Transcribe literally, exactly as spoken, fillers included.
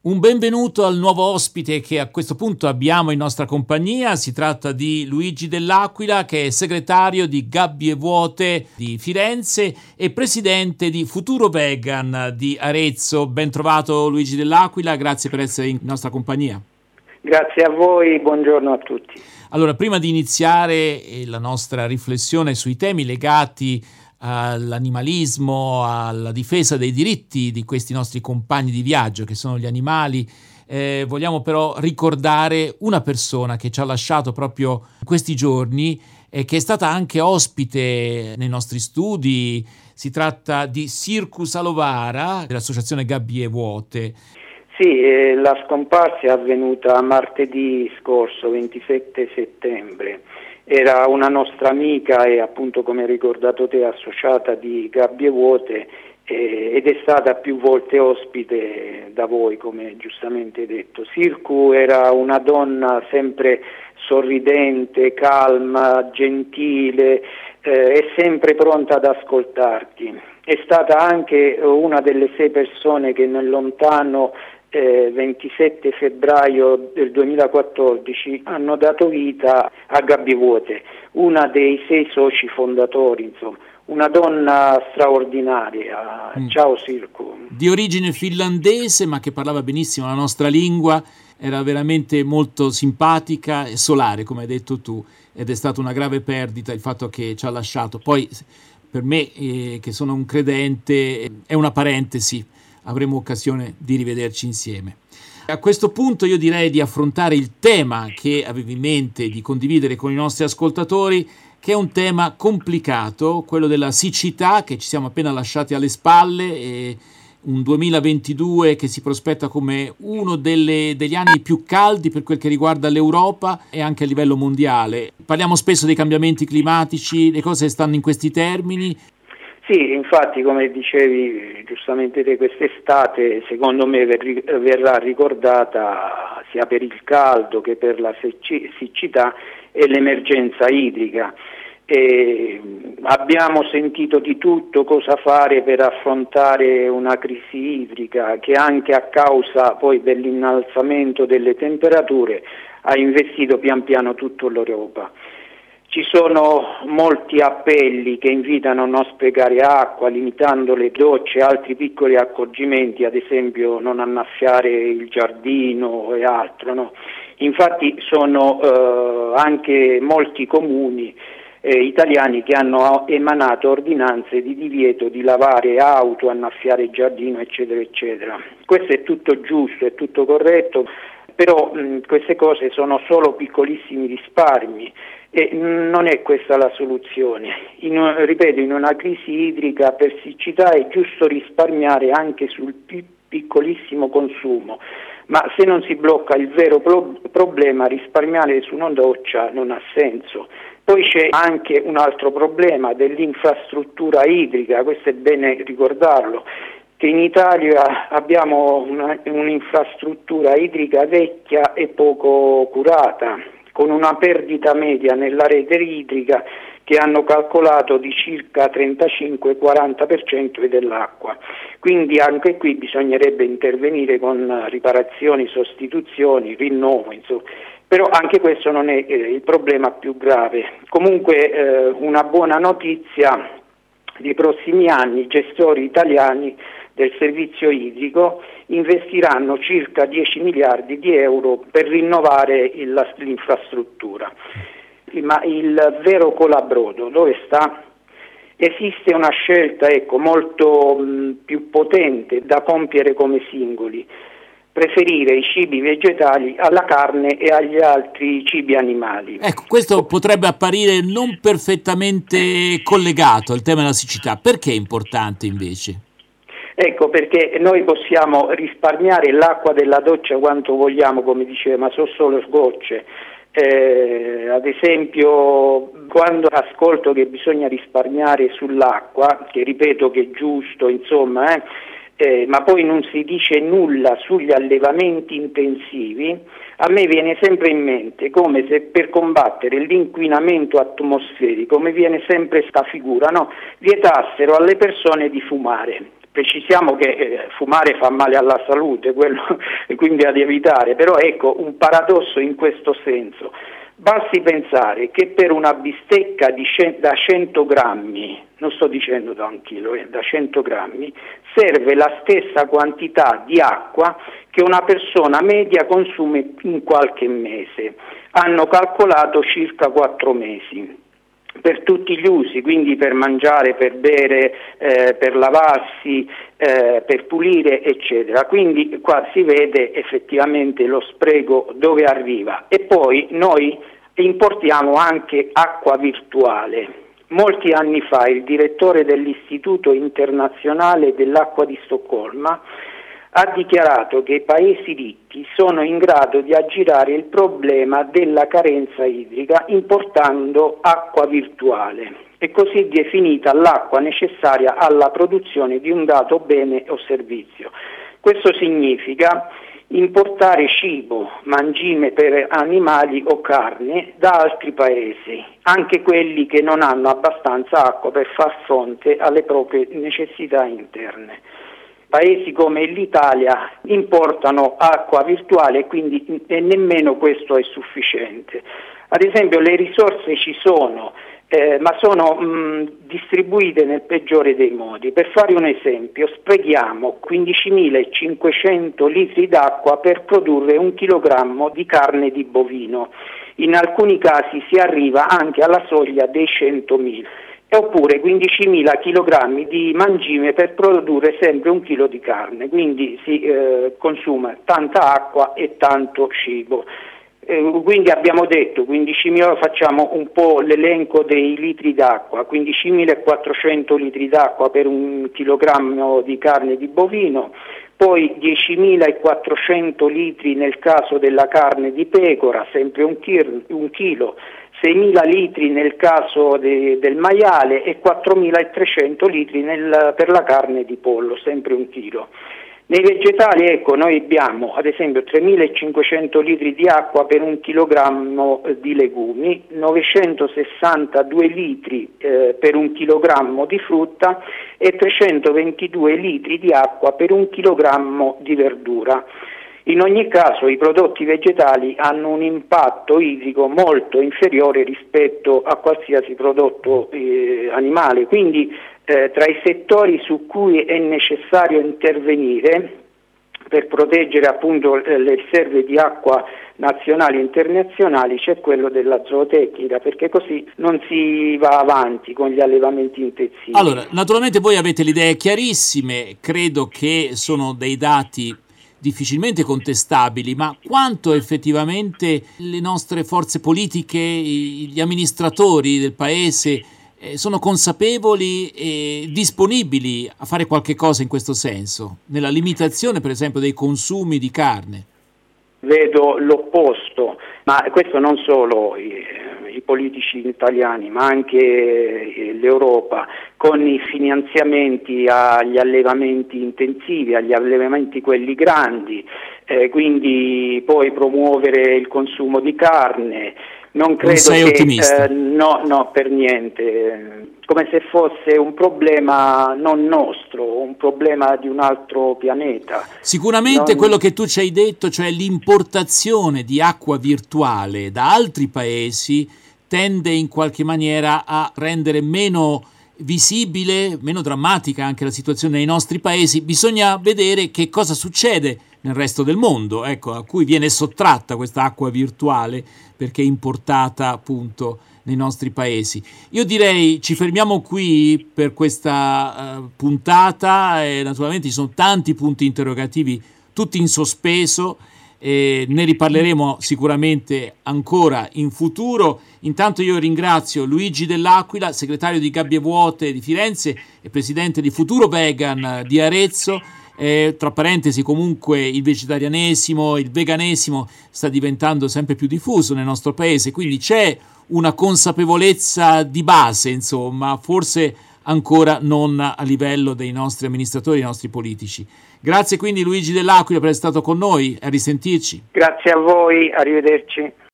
Un benvenuto al nuovo ospite che a questo punto abbiamo in nostra compagnia. Si tratta di Luigi Dell'Aquila, che è segretario di Gabbie Vuote di Firenze e presidente di Futuro Vegan di Arezzo. Ben trovato Luigi Dell'Aquila, grazie per essere in nostra compagnia. Grazie a voi, buongiorno a tutti. Allora, prima di iniziare la nostra riflessione sui temi legati all'animalismo, alla difesa dei diritti di questi nostri compagni di viaggio che sono gli animali, eh, vogliamo però ricordare una persona che ci ha lasciato proprio in questi giorni e che è stata anche ospite nei nostri studi. Si tratta di Sirku Salovara dell'associazione Gabbie Vuote. Sì, eh, la scomparsa è avvenuta martedì scorso, ventisette settembre. Era una nostra amica e appunto, come hai ricordato te, associata di Gabbie Vuote eh, ed è stata più volte ospite da voi, come giustamente hai detto. Sirku era una donna sempre sorridente, calma, gentile eh, e sempre pronta ad ascoltarti. È stata anche una delle sei persone che nel lontano Eh, ventisette febbraio del duemilaquattordici hanno dato vita a Gabbie Vuote, una dei sei soci fondatori, insomma, una donna straordinaria. Mm. Ciao Sirku. Di origine finlandese, ma che parlava benissimo la nostra lingua, era veramente molto simpatica e solare, come hai detto tu, ed è stata una grave perdita il fatto che ci ha lasciato. Poi per me, eh, che sono un credente, è una parentesi. Avremo occasione di rivederci insieme. A questo punto io direi di affrontare il tema che avevo in mente di condividere con i nostri ascoltatori, che è un tema complicato, quello della siccità che ci siamo appena lasciati alle spalle, e un duemilaventidue che si prospetta come uno delle, degli anni più caldi per quel che riguarda l'Europa e anche a livello mondiale. Parliamo spesso dei cambiamenti climatici, le cose stanno in questi termini. Sì, infatti, come dicevi giustamente te, quest'estate secondo me verrà ricordata sia per il caldo che per la siccità e l'emergenza idrica. E abbiamo sentito di tutto cosa fare per affrontare una crisi idrica che anche a causa poi dell'innalzamento delle temperature ha investito pian piano tutta l'Europa. Ci sono molti appelli che invitano a non sprecare acqua, limitando le docce e altri piccoli accorgimenti, ad esempio non annaffiare il giardino e altro. No? Infatti sono eh, anche molti comuni eh, italiani che hanno emanato ordinanze di divieto di lavare auto, annaffiare il giardino, eccetera, eccetera. Questo è tutto giusto, è tutto corretto, però mh, queste cose sono solo piccolissimi risparmi. E non è questa la soluzione. In, ripeto, in una crisi idrica per siccità è giusto risparmiare anche sul più piccolissimo consumo, ma se non si blocca il vero pro- problema, risparmiare su una doccia non ha senso. Poi c'è anche un altro problema dell'infrastruttura idrica, questo è bene ricordarlo, che in Italia abbiamo una, un'infrastruttura idrica vecchia e poco curata, con una perdita media nella rete idrica che hanno calcolato di circa trentacinque quaranta per cento dell'acqua. Quindi anche qui bisognerebbe intervenire con riparazioni, sostituzioni, rinnovo, insomma. Però anche questo non è eh, il problema più grave. Comunque eh, una buona notizia: nei prossimi anni i gestori italiani del servizio idrico investiranno circa dieci miliardi di euro per rinnovare il, l'infrastruttura. Ma il vero colabrodo dove sta? Esiste una scelta ecco, molto mh, più potente da compiere come singoli: preferire i cibi vegetali alla carne e agli altri cibi animali. Ecco, questo potrebbe apparire non perfettamente collegato al tema della siccità. Perché è importante invece? Ecco, perché noi possiamo risparmiare l'acqua della doccia quanto vogliamo, come diceva, ma sono solo sgocce. Eh, ad esempio, quando ascolto che bisogna risparmiare sull'acqua, che ripeto che è giusto, insomma, eh, eh, ma poi non si dice nulla sugli allevamenti intensivi, a me viene sempre in mente come se per combattere l'inquinamento atmosferico, mi viene sempre sta figura, no? Vietassero alle persone di fumare. Precisiamo che eh, fumare fa male alla salute, quello quindi ad evitare, però ecco un paradosso in questo senso. Basti pensare che per una bistecca di c- da cento grammi, non sto dicendo da un chilo, eh, da cento grammi, serve la stessa quantità di acqua che una persona media consuma in qualche mese. Hanno calcolato circa quattro mesi. Per tutti gli usi, quindi per mangiare, per bere, eh, per lavarsi, eh, per pulire, eccetera. Quindi qua si vede effettivamente lo spreco dove arriva. E poi noi importiamo anche acqua virtuale. Molti anni fa il direttore dell'Istituto Internazionale dell'Acqua di Stoccolma ha dichiarato che i paesi ricchi sono in grado di aggirare il problema della carenza idrica importando acqua virtuale e così definita l'acqua necessaria alla produzione di un dato bene o servizio. Questo significa importare cibo, mangime per animali o carne da altri paesi, anche quelli che non hanno abbastanza acqua per far fronte alle proprie necessità interne. Paesi come l'Italia importano acqua virtuale e quindi e nemmeno questo è sufficiente. Ad esempio le risorse ci sono, eh, ma sono mh, distribuite nel peggiore dei modi. Per fare un esempio, sprechiamo quindicimilacinquecento litri d'acqua per produrre un chilogrammo di carne di bovino. In alcuni casi si arriva anche alla soglia dei centomila. Oppure quindicimila chilogrammi di mangime per produrre sempre un chilo di carne, quindi si eh, consuma tanta acqua e tanto cibo. Eh, quindi abbiamo detto quindicimila, facciamo un po' l'elenco dei litri d'acqua, quindicimilaquattrocento litri d'acqua per un chilogrammo di carne di bovino, poi diecimilaquattrocento litri nel caso della carne di pecora, sempre un, chir, un chilo, seimila litri nel caso de, del maiale e quattromilatrecento litri nel, per la carne di pollo, sempre un chilo. Nei vegetali, ecco, noi abbiamo ad esempio tremilacinquecento litri di acqua per un chilogrammo di legumi, novecentosessantadue litri eh, per un chilogrammo di frutta e trecentoventidue litri di acqua per un chilogrammo di verdura. In ogni caso i prodotti vegetali hanno un impatto idrico molto inferiore rispetto a qualsiasi prodotto eh, animale, quindi eh, tra i settori su cui è necessario intervenire per proteggere appunto eh, le riserve di acqua nazionali e internazionali c'è quello della zootecnica, perché così non si va avanti con gli allevamenti intensivi. Allora, naturalmente voi avete le idee chiarissime, credo che sono dei dati difficilmente contestabili, ma quanto effettivamente le nostre forze politiche, gli amministratori del paese eh, sono consapevoli e disponibili a fare qualche cosa in questo senso, nella limitazione per esempio dei consumi di carne? Vedo l'opposto, ma questo non solo i, i politici italiani, ma anche l'Europa, con i finanziamenti agli allevamenti intensivi, agli allevamenti quelli grandi, eh, quindi poi promuovere il consumo di carne. Non credo non sei che, ottimista? Eh, no, no, per niente, come se fosse un problema non nostro, un problema di un altro pianeta. Sicuramente non... quello che tu ci hai detto, cioè l'importazione di acqua virtuale da altri paesi, tende in qualche maniera a rendere meno visibile, meno drammatica anche la situazione nei nostri paesi. Bisogna vedere che cosa succede nel resto del mondo, ecco, a cui viene sottratta questa acqua virtuale perché è importata appunto nei nostri paesi. Io direi ci fermiamo qui per questa uh, puntata e naturalmente ci sono tanti punti interrogativi tutti in sospeso e ne riparleremo sicuramente ancora in futuro. Intanto io ringrazio Luigi Dell'Aquila, segretario di Gabbie Vuote di Firenze e presidente di Futuro Vegan di Arezzo. Eh, tra parentesi, comunque il vegetarianesimo, il veganesimo sta diventando sempre più diffuso nel nostro paese, quindi c'è una consapevolezza di base, insomma, forse ancora non a livello dei nostri amministratori, dei nostri politici. Grazie quindi Luigi Dell'Aquila per essere stato con noi, a risentirci. Grazie a voi, arrivederci.